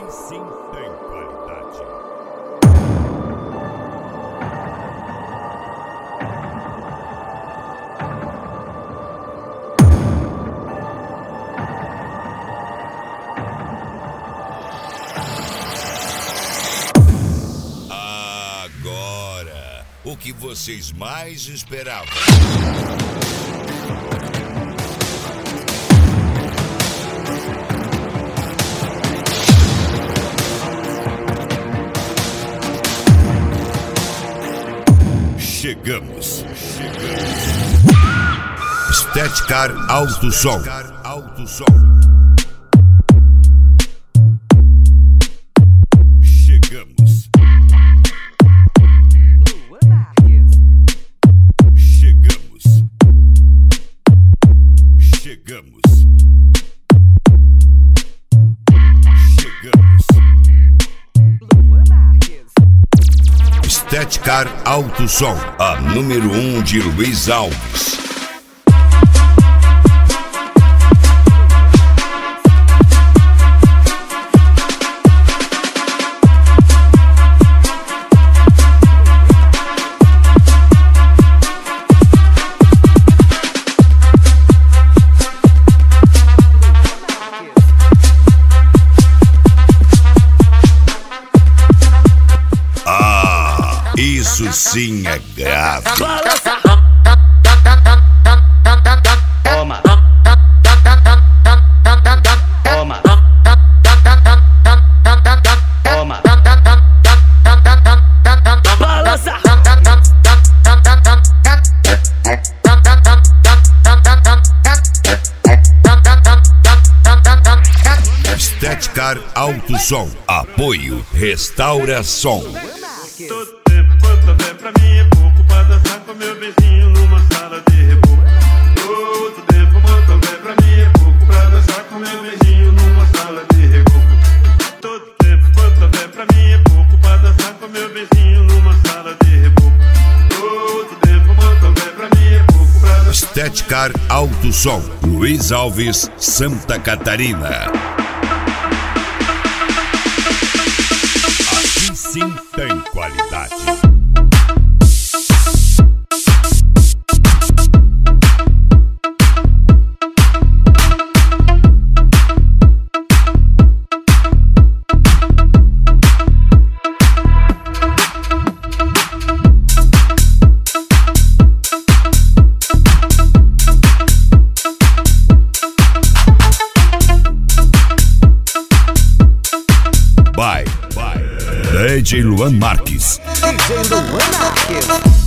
sim tem qualidade. Agora, o que vocês mais esperavam. Chegamos. Estética Alto Som. Chegamos. Estética Alto Som, a número 1 de Luiz Alves. Isso sim é grave. Toma. Toma. Toma. Balança. Estética Alto Som. Apoio Restaura Som. Todo tempo quanto houver pra mim é pouco pra dançar com meu beijinho numa sala de reboco. Todo tempo quanto houver pra mim é pouco pra dançar com meu beijinho numa sala de reboco. Todo tempo quanto houver pra mim é pouco pra dançar com meu beijinho numa sala de reboco. Todo tempo quanto houver pra mim é pouco pra dançar. Estética Alto Som. Luiz Alves, Santa Catarina. Aqui sim tem qualidade. By DJ Luan Marques. DJ Luan Marques.